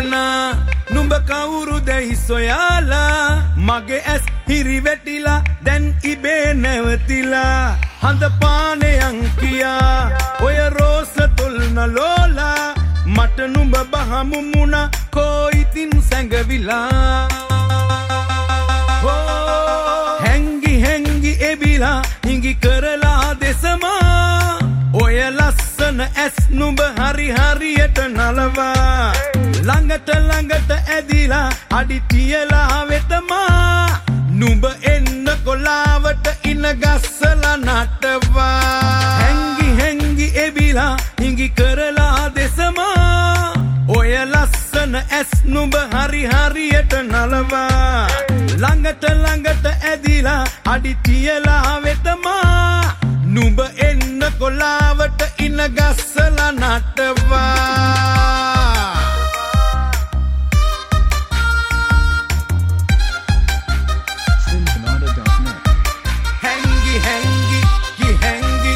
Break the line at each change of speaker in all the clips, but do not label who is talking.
දඟලනා නුඹ කවුරුදැයි සොයාලා මගේ ඇස් හිරිවැටිලා දැන් ඉබේ නැවතිලා හඳ පානයන් කියා ඔය රෝස තොල් නලෝලා මට නුඹ බහමු මුණ කොයිතින් සැඟවිලා හැංගි හැංගි එබිලා හිඟි කරලා දෙසමා ඔය ලස්සන ඇස් නුඹ හරි හරියට නලවා ළඟට ළඟට ඇදිලා අඩි තියලා වෙතමා නුඹ එන්න කොලාවට ඉන ගස්සලා නටවා හැංගි හැංගි එබිලා හිඟි කරලා දෙසමා ඔය ලස්සන ඇස් නුඹ හරි හරියට නලවා ළඟට ළඟට ඇදිලා අඩි තියලා වෙතමා නුඹ එන්න කොලාවට ඉන ගස්සලා නටවා හැංගි හැංගි කි හැංගි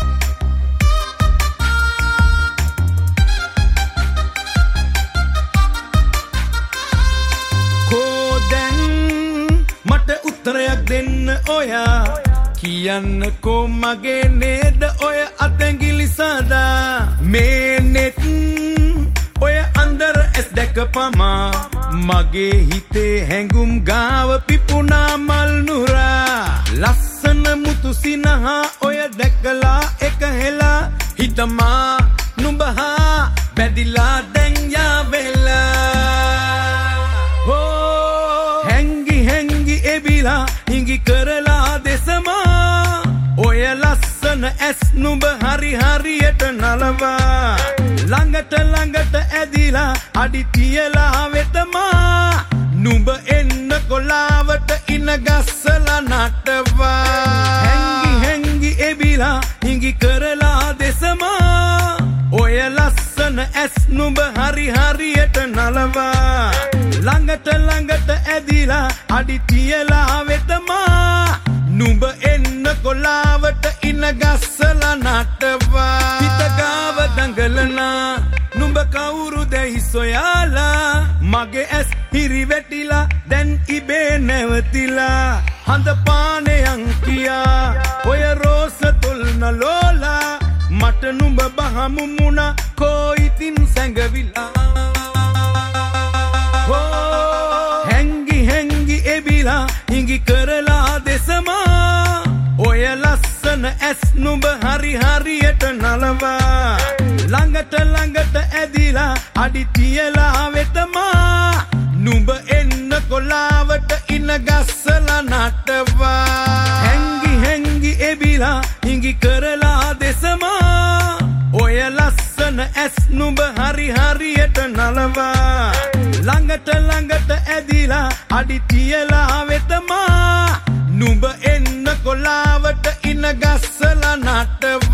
කෝදැන් මට උත්තරයක් දෙන්න ඔයා කියන්නකෝ මගේ නේද ඔය අතැඟිලි සදා මේ නෙත් ඔය අන්දර ඇස් දැකපමා මගේ හිතේ හැඟුම් ගාව පිපුණා මල් නුරා ලස්සන මුතු සිනහා ඔය දැකලා එක හෙලා හිතමා නුඹහා බැදිලා දැන් යාවෙලා හැංගි හැංගි එබිලා හිඟි කරලා දෙසමා ඔය ලස්සන ඇස් නුඹ හරි හරියට නලවා ළඟට ළඟට ඇදිලා අඩි තියලා වෙතමා නුඹ එන්න කොලාවට ඉන ගස්සලා නටවා හැංගි හැංගි එබිලා හිඟි කරලා දෙසමා ඔය ලස්සන ඇස් නුඹ හරි හරියට නලවා ළඟට ළඟට ඇදිලා අඩි තියලා වෙතමා නුඹ එන්න කොලාවට ඉන ගස්සලා නටවා හිත ගාව දඟලනා නුඹ කවුරුදැයි සොයාලා මගේ ඇස් හිරිවැටිලා දැන් ඉබේ නැවතිලා හඳ පානයන් කියා ඔය රෝස තොල් නලෝලා මට නුඹ බහමු මුණ කොයිතින් සැඟවිලා හැංගි හැංගි එබිලා හිඟි කරලා දෙසමා ඔය ලස්සන ඇස් නුඹ හරි හරියට නලවා ළඟට ළඟට ඇදිලා අඩි තියලා වෙතමා නුඹ එන්න කොලාවට ඉන ගස්සලා නටවා හැංගි හැංගි එබිලා හිඟි කරලා දෙසමා ඔය ලස්සන ඇස් නුඹ හරි හරියට නලවා ළඟට ළඟට ඇදිලා අඩි තියලා වෙතමා නුඹ එන්න කොලාවට ඉන ගස්සලා නටවා